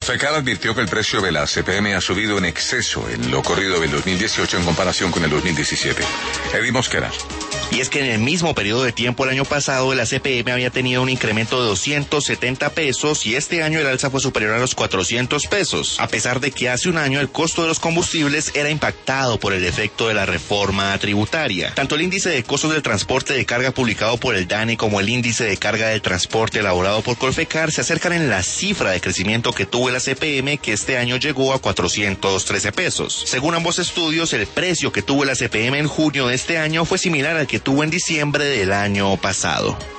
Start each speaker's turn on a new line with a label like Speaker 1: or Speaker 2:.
Speaker 1: FECAL advirtió que el precio de la CPM ha subido en exceso en lo corrido del 2018 en comparación con el 2017. Eddie Mosquera.
Speaker 2: Y es que en el mismo periodo de tiempo el año pasado la CPM había tenido un incremento de 270 pesos y este año el alza fue superior a los 400 pesos, a pesar de que hace un año el costo de los combustibles era impactado por el efecto de la reforma tributaria. Tanto el índice de costos del transporte de carga publicado por el DANE como el índice de carga del transporte elaborado por Colfecar se acercan en la cifra de crecimiento que tuvo la CPM, que este año llegó a 413 pesos. Según ambos estudios, el precio que tuvo la CPM en junio de este año fue similar al que tuvo en diciembre del año pasado.